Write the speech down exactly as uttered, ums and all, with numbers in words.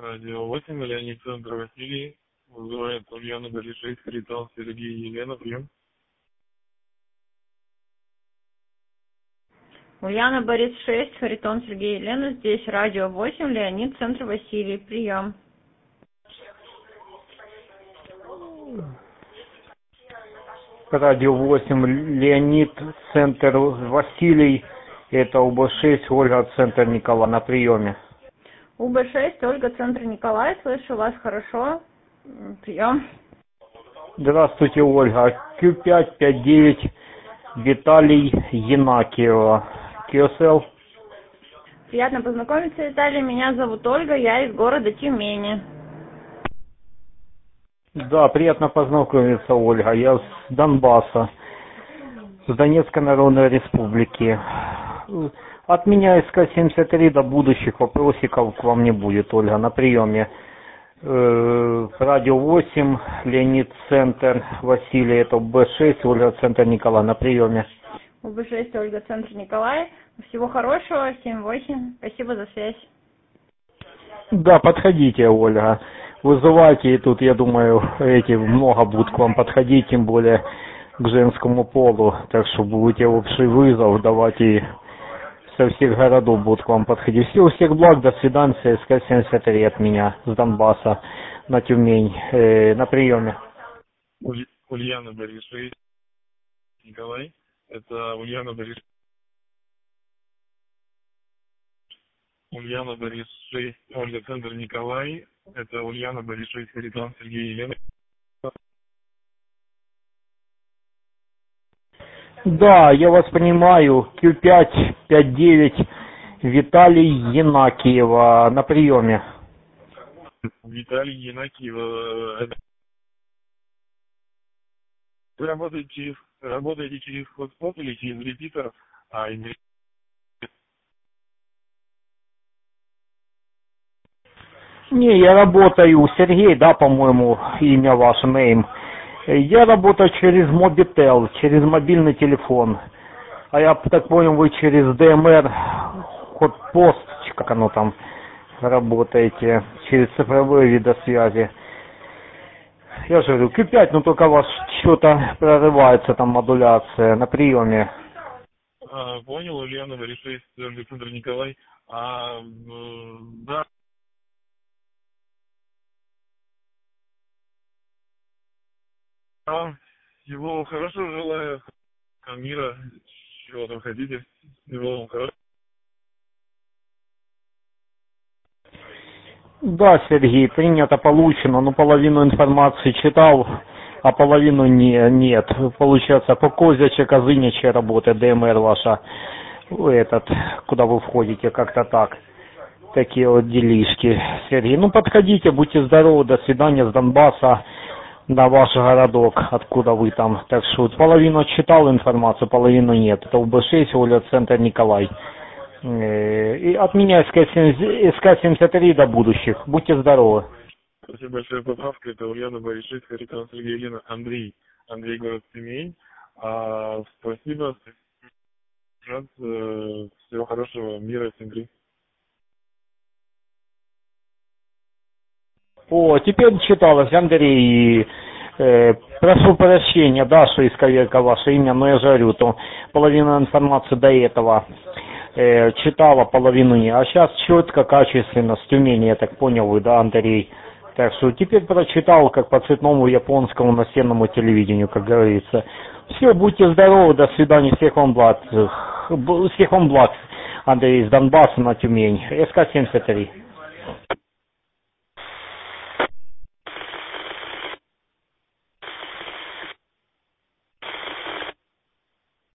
Радио восемь, Леонид, центр Василий. Вызывает Ульяна, Борис шесть, Харитон, Сергей, Елена, прием. Ульяна, Борис шесть, Харитон, Сергей, Елена. Здесь радио восемь, Леонид, центр Василий, прием. Радио восемь, Леонид, центр Василий. Это У Б шесть, Ольга, центр Николай, на приеме. У Б шесть, Ольга, центр Николай, слышу вас хорошо. Прием. Здравствуйте, Ольга. Q пять пять девять, Виталий, Янакиева. Q S L. Приятно познакомиться, Виталий. Меня зовут Ольга, я из города Тюмени. Да, приятно познакомиться, Ольга. Я с Донбасса, с Донецкой Народной Республики. От меня из К семьдесят три до будущих вопросиков к вам не будет, Ольга, на приеме. Э, радио восемь, Леонид, центр Василий, это У Б шесть, Ольга, центр Николай, на приеме. У Б шесть, Ольга, центр Николай. Всего хорошего, семь восемь. Спасибо за связь. Да, подходите, Ольга. Вызывайте, и тут, я думаю, эти много будут к вам подходить, тем более к женскому полу. Так что будете общий вызов давать, и со всех городов будут к вам подходить. Всего всех благ, до свидания, с К семьдесят три от меня, с Донбасса на Тюмень, э, на приеме. Уль... Ульяна, Борис шесть, Николай. Это Ульяна, Борис... Ульяна, Борис шесть, Ольга, центр Николай. Это Ульяна, Борис шесть, Харитон, Сергей, Елена. Да, я вас понимаю. Q пять пять девять, Виталий, Янакиева, на приеме. Виталий, Янакиева. Вы работаете через, работаете через хостспот или через репитер? А, и... Не, я работаю, Сергей, да, по-моему, имя ваше, name. Я работаю через Mobitel, через мобильный телефон. А я так понял, вы через Д М Р, Hotpost, как оно там, работаете, через цифровые видосвязи. Я же говорю, Q пять, но только у вас что-то прорывается, там модуляция на приеме. А, понял, Ульяна, Борис шесть, Александр Николай. А, да. А, всего хорошего желаю, мира, чего там хотите, всего вам хорошего. Да, Сергей, принято, получено, но половину информации читал, а половину не, нет. Получается, по Козяче, Козыняче работает Д М Р ваша, этот, куда вы входите, как-то так. Такие вот делишки, Сергей. Ну, подходите, будьте здоровы, до свидания, с Донбасса, на ваш городок, откуда вы там. Так что половину читал информацию, половину нет. Это У Б шесть, Оля, центр Николай. И от меня из К семьдесят три до будущих. Будьте здоровы. Спасибо большое, поправка. Это Ульяна, Борис шесть, Харитон, Сергей, Елена, Андрей. Андрей, город Тюмень. А, спасибо. Всего хорошего, мира, всем. О, теперь читалось, Андрей, э, прошу прощения, да, что исковерка ваше имя, но я же говорю, то половину информации до этого э, читала, половину не. А сейчас четко, качественно, с Тюмени, я так понял, вы, да, Андрей. Так что теперь прочитал, как по цветному японскому настенному телевидению, как говорится. Все, будьте здоровы, до свидания, всех вам благ, всех вам благ, Андрей, из Донбасса на Тюмень, С К семьдесят три.